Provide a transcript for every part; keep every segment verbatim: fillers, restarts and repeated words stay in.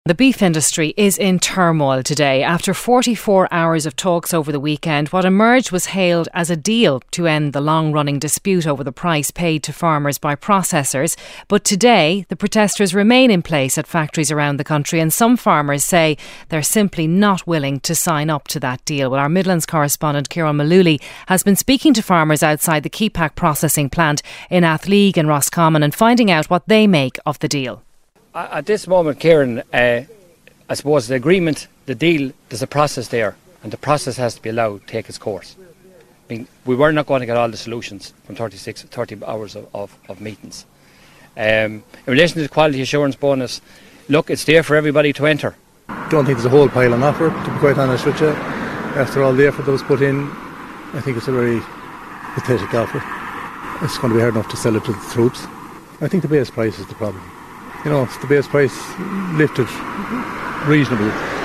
The beef industry is in turmoil today. After forty-four hours of talks over the weekend, what emerged was hailed as a deal to end the long-running dispute over the price paid to farmers by processors. But today, the protesters remain in place at factories around the country, and some farmers say they're simply not willing to sign up to that deal. Well, our Midlands correspondent, Ciarán Mullooly, has been speaking to farmers outside the Keepack processing plant in Athleague and Roscommon and finding out what they make of the deal. At this moment, Ciarán, uh, I suppose the agreement, the deal, there's a process there, and the process has to be allowed to take its course. I mean, we were not going to get all the solutions from thirty-six, thirty hours of, of, of meetings. Um, in relation to the quality assurance bonus, look, it's there for everybody to enter. I don't think there's a whole pile on offer, to be quite honest with you. After all the effort that was put in, I think it's a very pathetic offer. It's going to be hard enough to sell it to the troops. I think the base price is the problem. You know, if the base price lifted reasonably,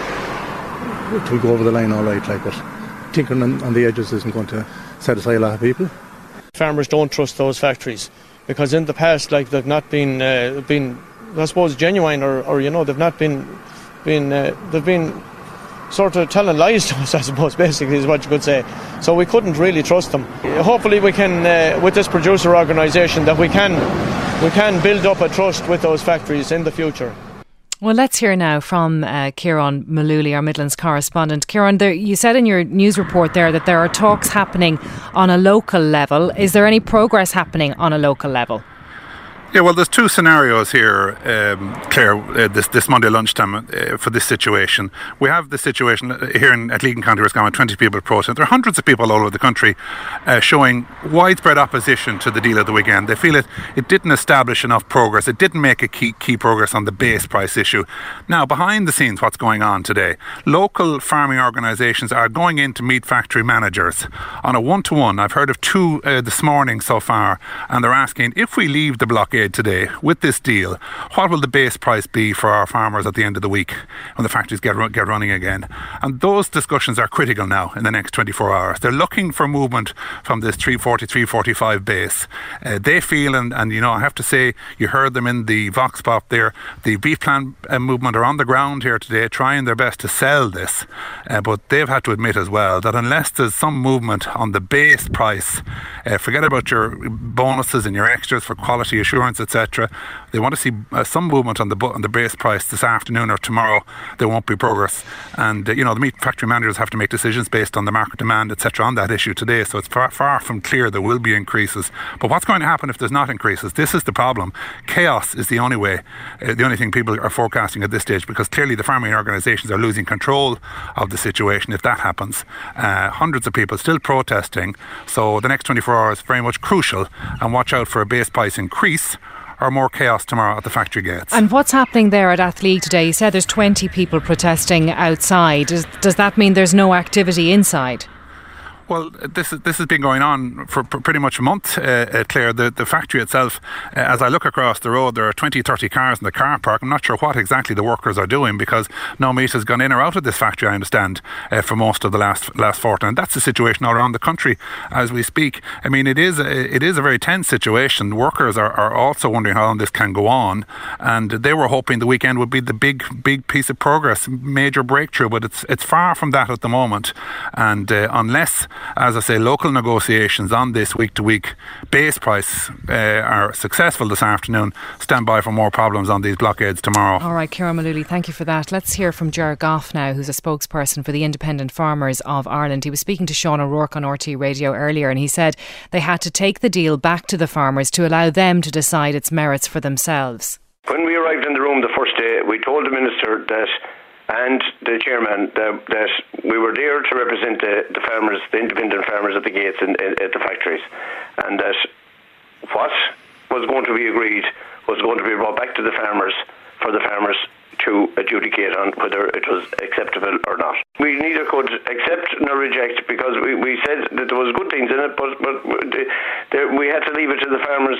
it will go over the line all right, like, but tinkering on, on the edges isn't going to satisfy a lot of people. Farmers don't trust those factories because in the past, like, they've not been, uh, been I suppose, genuine, or, or you know, they've not been, been uh, they've been sort of telling lies to us, I suppose, basically is what you could say. So we couldn't really trust them. Hopefully we can, uh, with this producer organisation, that we can we can build up a trust with those factories in the future. Well, let's hear now from uh, Ciarán Mullooly, our Midlands correspondent. Ciarán, there, you said in your news report there that there are talks happening on a local level. Is there any progress happening on a local level? Yeah, well, there's two scenarios here, um, Claire, uh, this, this Monday lunchtime uh, for this situation. We have the situation here in Athleague County Roscommon, twenty people protest. There are hundreds of people all over the country uh, showing widespread opposition to the deal at the weekend. They feel it, it didn't establish enough progress. It didn't make a key, key progress on the base price issue. Now, behind the scenes, what's going on today? Local farming organisations are going in to meet factory managers on a one-to-one. I've heard of two uh, this morning so far, and they're asking, if we leave the blockade today with this deal, what will the base price be for our farmers at the end of the week when the factories get get running again? And those discussions are critical now in the next twenty-four hours. They're looking for movement from this three forty, three forty-five base. Uh, they feel, and, and you know, I have to say, you heard them in the Vox Pop there, the beef plant uh, movement are on the ground here today trying their best to sell this, uh, but they've had to admit as well that unless there's some movement on the base price, uh, forget about your bonuses and your extras for quality assurance, et cetera. They want to see uh, some movement on the on the base price this afternoon or tomorrow. There won't be progress, and uh, you know, the meat factory managers have to make decisions based on the market demand, et cetera, on that issue today. So it's far, far from clear there will be increases. But what's going to happen if there's not increases? This is the problem. Chaos is the only way, uh, the only thing people are forecasting at this stage, because clearly the farming organisations are losing control of the situation if that happens. Uh, hundreds of people still protesting. So the next twenty-four hours is very much crucial, and watch out for a base price increase or more chaos tomorrow at the factory gates. And what's happening there at Athleague today? You said there's twenty people protesting outside. Does, does that mean there's no activity inside? Well, this is, this has been going on for pr- pretty much a month, uh, uh, Claire. The, the factory itself, uh, as I look across the road, there are twenty, thirty cars in the car park. I'm not sure what exactly the workers are doing, because no meat has gone in or out of this factory, I understand, uh, for most of the last last fortnight. And that's the situation all around the country as we speak. I mean, it is a, it is a very tense situation. Workers are, are also wondering how long this can go on, and they were hoping the weekend would be the big, big piece of progress, major breakthrough, but it's it's far from that at the moment. And uh, unless, as I say, local negotiations on this week-to-week base price uh, are successful this afternoon, stand by for more problems on these blockades tomorrow. All right, Ciarán Mullooly, thank you for that. Let's hear from Ger Goff now, who's a spokesperson for the Independent Farmers of Ireland. He was speaking to Sean O'Rourke on R T Radio earlier, and he said they had to take the deal back to the farmers to allow them to decide its merits for themselves. When we arrived in the room the first day, we told the Minister that and the chairman that, that we were there to represent the, the farmers, the independent farmers at the gates and at the factories, and that what was going to be agreed was going to be brought back to the farmers for the farmers to adjudicate on whether it was acceptable or not. We neither could accept nor reject, because we, we said that there was good things in it, but but the, the, we had to leave it to the farmers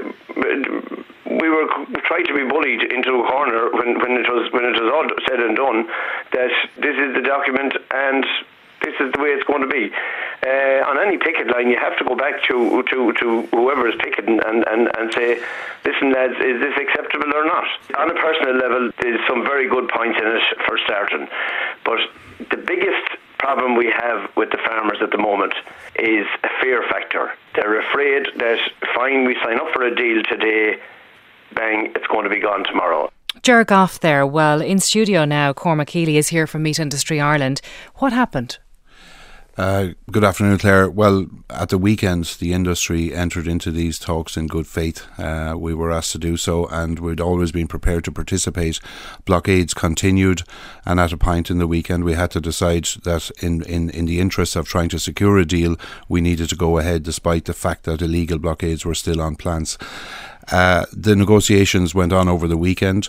to. We were tried to be bullied into a corner when, when it was when it was all said and done, that this is the document and this is the way it's going to be. uh, on any picket line, you have to go back to to, to whoever is picketing and, and, and say, listen lads, is this acceptable or not? On a personal level, there's some very good points in it for starting, but the biggest problem we have with the farmers at the moment is a fear factor. They're afraid that, fine, we sign up for a deal today, bang, it's going to be gone tomorrow. Ger Goff there. Well, in studio now, Cormac Healy is here from Meat Industry Ireland. What happened? Uh, good afternoon, Claire. Well, at the weekend, the industry entered into these talks in good faith. Uh, we were asked to do so, and we'd always been prepared to participate. Blockades continued, and at a point in the weekend, we had to decide that in, in, in the interest of trying to secure a deal, we needed to go ahead, despite the fact that illegal blockades were still on plants. Uh, the negotiations went on over the weekend.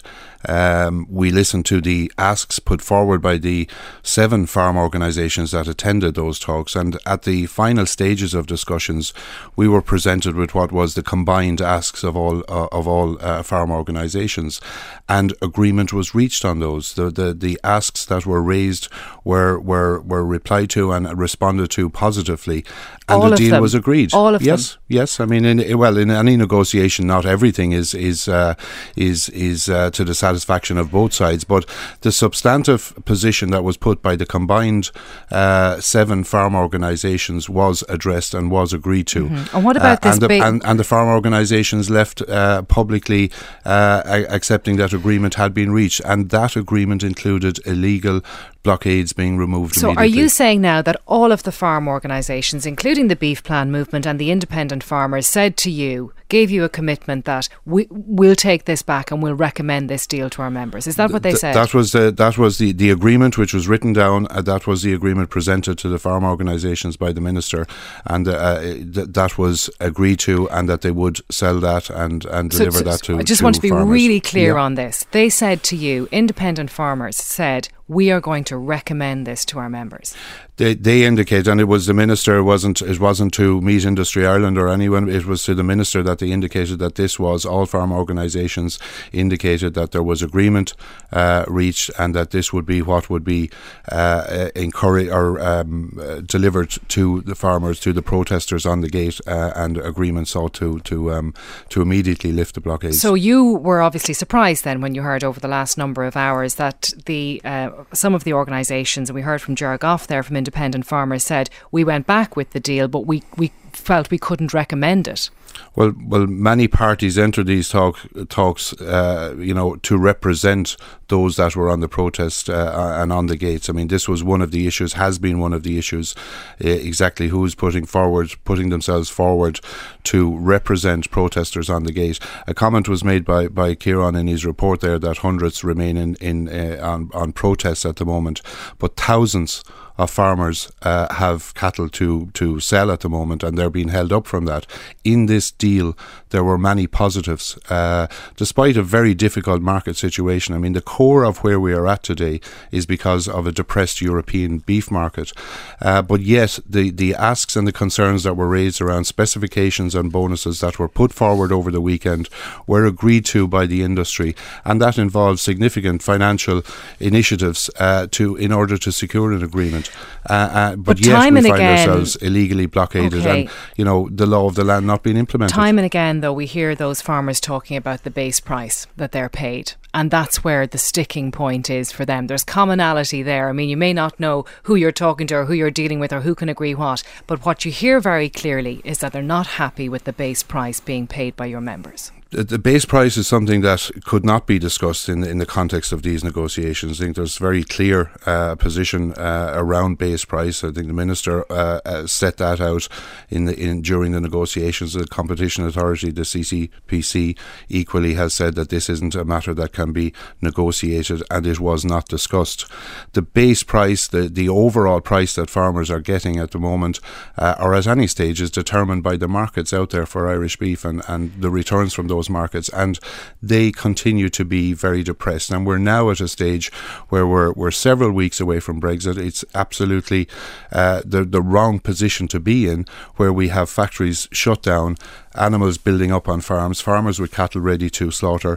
Um, we listened to the asks put forward by the seven farm organisations that attended those talks, and at the final stages of discussions, we were presented with what was the combined asks of all uh, of all uh, farm organisations, and agreement was reached on those. The the, the asks that were raised were were were replied to and responded to positively, and all the deal them. was agreed. All of yes, them. Yes, I mean, in, well, in any negotiation, not everything is is uh, is is uh, to the satisfaction of both sides, but the substantive position that was put by the combined uh, seven farm organisations was addressed and was agreed to. Mm-hmm. And what about uh, this and, the, big and, and the farm organisations left uh, publicly uh, accepting that agreement had been reached, and that agreement included illegal blockades being removed So immediately. are you saying now that all of the farm organisations, including the Beef Plan Movement and the independent farmers, said to you, gave you a commitment that we, we'll take this back and we'll recommend this deal to our members? Is that what they Th- said? That was the, that was the, the agreement which was written down. Uh, that was the agreement presented to the farm organisations by the Minister, and uh, th- that was agreed to, and that they would sell that and, and So- deliver so- that to I just to want to be farmers. really clear Yeah. on this. They said to you, independent farmers said, we are going to recommend this to our members. They they indicate, and it was the Minister, it wasn't it wasn't to Meat Industry Ireland or anyone, it was to the Minister that they indicated that this was, all farm organisations indicated that there was agreement uh, reached, and that this would be what would be uh, encouraged or um, uh, delivered to the farmers, to the protesters on the gate, uh, and agreement sought to to um, to immediately lift the blockades. So you were obviously surprised then when you heard over the last number of hours that the uh, some of the organisations, and we heard from Ger Goff there from independent farmers, said we went back with the deal, but we, we felt we couldn't recommend it. Well, well, many parties entered these talk, talks, uh, you know, to represent those that were on the protest uh, and on the gates. I mean, this was one of the issues, has been one of the issues, uh, exactly who's putting forward, putting themselves forward to represent protesters on the gate. A comment was made by, by Kieran in his report there that hundreds remain in, in uh, on, on protests at the moment, but thousands of farmers uh, have cattle to, to sell at the moment, and they're being held up from that. In this deal, there were many positives, uh, despite a very difficult market situation. I mean, the core of where we are at today is because of a depressed European beef market. Uh, but yet, the, the asks and the concerns that were raised around specifications and bonuses that were put forward over the weekend were agreed to by the industry, and that involves significant financial initiatives uh, to in order to secure an agreement. Uh, uh, but, But yet time we and find again- ourselves illegally blockaded, Okay. and you know the law of the land not being implemented. Time and again, though, we hear those farmers talking about the base price that they're paid. And that's where the sticking point is for them. There's commonality there. I mean, you may not know who you're talking to or who you're dealing with or who can agree what. But what you hear very clearly is that they're not happy with the base price being paid by your members. The base price is something that could not be discussed in in the context of these negotiations. I think there's very clear uh, position uh, around base price. I think the Minister uh, uh, set that out in the in during the negotiations. The Competition Authority, the C C P C, equally has said that this isn't a matter that can be negotiated, and it was not discussed. The base price, the the overall price that farmers are getting at the moment, uh, or at any stage, is determined by the markets out there for Irish beef and and the returns from those markets, and they continue to be very depressed. And we're now at a stage where we're we're several weeks away from Brexit. It's absolutely uh, the the wrong position to be in, where we have factories shut down, animals building up on farms, farmers with cattle ready to slaughter,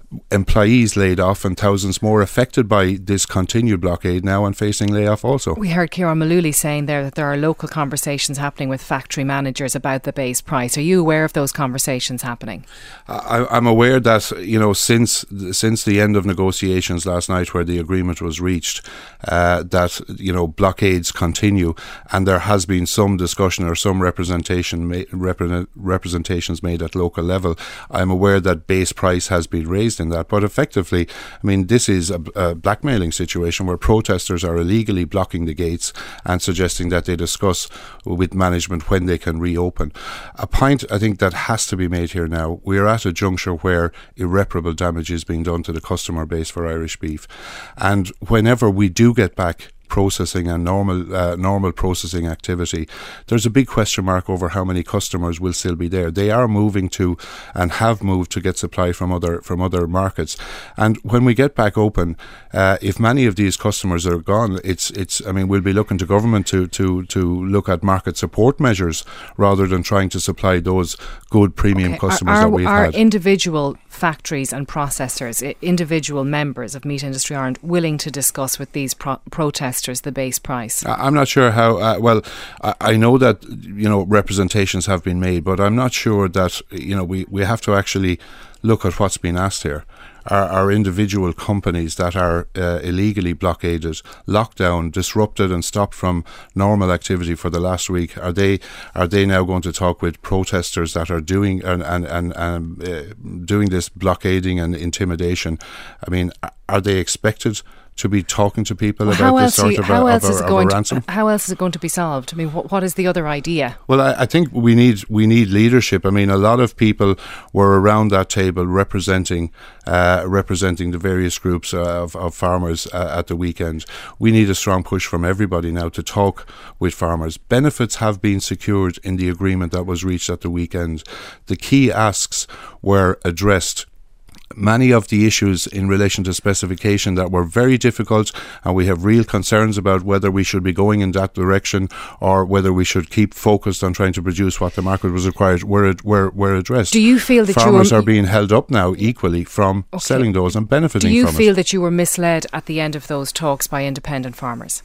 employees laid off and thousands more affected by this continued blockade now and facing layoff also. We heard Ciarán Mullooly saying there that there are local conversations happening with factory managers about the base price. Are you aware of those conversations happening? I, I'm aware that, you know, since since the end of negotiations last night where the agreement was reached, uh, that, you know, blockades continue, and there has been some discussion or some representation ma- repre- representations made at local level. I'm aware that base price has been raised in that, but effectively, I mean, this is a, a blackmailing situation where protesters are illegally blocking the gates and suggesting that they discuss with management when they can reopen. A point I think that has to be made here now: we are at a juncture where irreparable damage is being done to the customer base for Irish beef, and whenever we do get back processing and normal uh, normal processing activity, there's a big question mark over how many customers will still be there. They are moving to and have moved to get supply from other from other markets, and when we get back open, uh, if many of these customers are gone, it's it's I mean, we'll be looking to government to to to look at market support measures rather than trying to supply those good premium okay. customers are, that we've are had. Are individual factories and processors, individual members of Meat Industry Ireland, willing to discuss with these pro- protesters the base price? I'm not sure how, uh, well, I, I know that, you know, representations have been made, but I'm not sure that, you know, we, we have to actually look at what's been asked here. Are, are individual companies that are uh, illegally blockaded, locked down, disrupted and stopped from normal activity for the last week, are they are they now going to talk with protesters that are doing and, and, and um, uh, doing this blockading and intimidation? I mean, are they expected to be talking to people well, about this sort you, of, how a, else of, is a, it going of a to, ransom? How else is it going to be solved? I mean, what, what is the other idea? Well, I, I think we need we need leadership. I mean, a lot of people were around that table representing uh, representing the various groups uh, of, of farmers uh, at the weekend. We need a strong push from everybody now to talk with farmers. Benefits have been secured in the agreement that was reached at the weekend. The key asks were addressed. Many of the issues in relation to specification that were very difficult, and we have real concerns about whether we should be going in that direction or whether we should keep focused on trying to produce what the market was required, were, were, were addressed. Do you feel that farmers you were, are being held up now equally from okay. selling those and benefiting from it? Do you feel it. that you were misled at the end of those talks by independent farmers?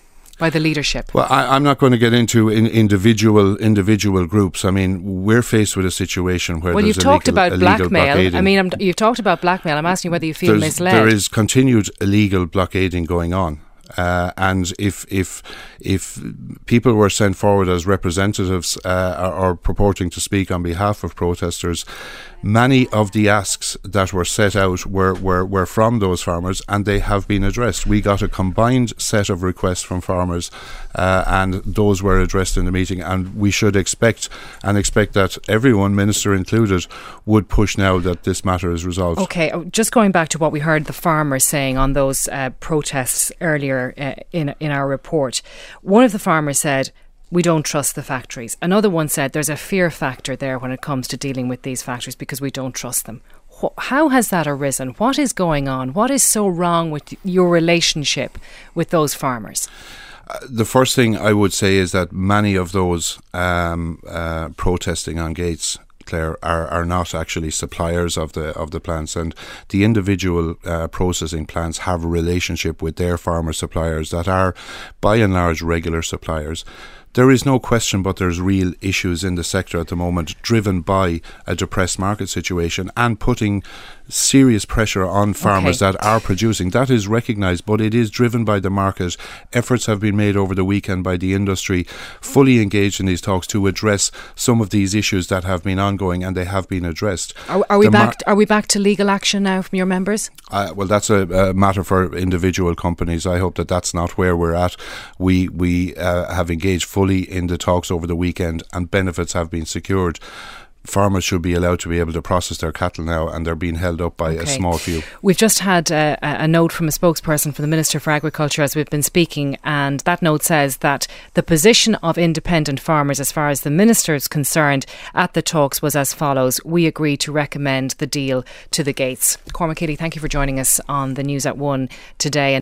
By the leadership? Well, I, I'm not going to get into in individual individual groups. I mean, we're faced with a situation where well, there's you've talked illegal, about illegal blackmail. blockading. I mean, I'm, you've talked about blackmail. I'm asking you whether you feel there's, misled. There is continued illegal blockading going on. Uh, and if if if people were sent forward as representatives uh, or, or purporting to speak on behalf of protesters, many of the asks that were set out were, were, were from those farmers, and they have been addressed. We got a combined set of requests from farmers, uh, and those were addressed in the meeting. And we should expect and expect that everyone, Minister included, would push now that this matter is resolved. Okay, just going back to what we heard the farmers saying on those uh, protests earlier uh, in in our report. One of the farmers said, we don't trust the factories. Another one said there's a fear factor there when it comes to dealing with these factories because we don't trust them. How has that arisen? What is going on? What is so wrong with your relationship with those farmers? Uh, the first thing I would say is that many of those um, uh, protesting on gates, Claire, are, are not actually suppliers of the of the plants, and the individual uh, processing plants have a relationship with their farmer suppliers that are by and large regular suppliers. There is no question but there's real issues in the sector at the moment driven by a depressed market situation and putting serious pressure on farmers okay. that are producing. That is recognised, but it is driven by the market. Efforts have been made over the weekend by the industry, fully engaged in these talks to address some of these issues that have been ongoing, and they have been addressed. Are, are we the back? Mar- are we back to legal action now from your members? Uh, well, that's a, a matter for individual companies. I hope that that's not where we're at. We we uh, have engaged fully in the talks over the weekend, and benefits have been secured. Farmers should be allowed to be able to process their cattle now, and they're being held up by okay. a small few. We've just had uh, a note from a spokesperson for the Minister for Agriculture as we've been speaking, and that note says that the position of independent farmers as far as the Minister is concerned at the talks was as follows: we agree to recommend the deal to the Gates. Cormac Keeley, thank you for joining us on the News at One today.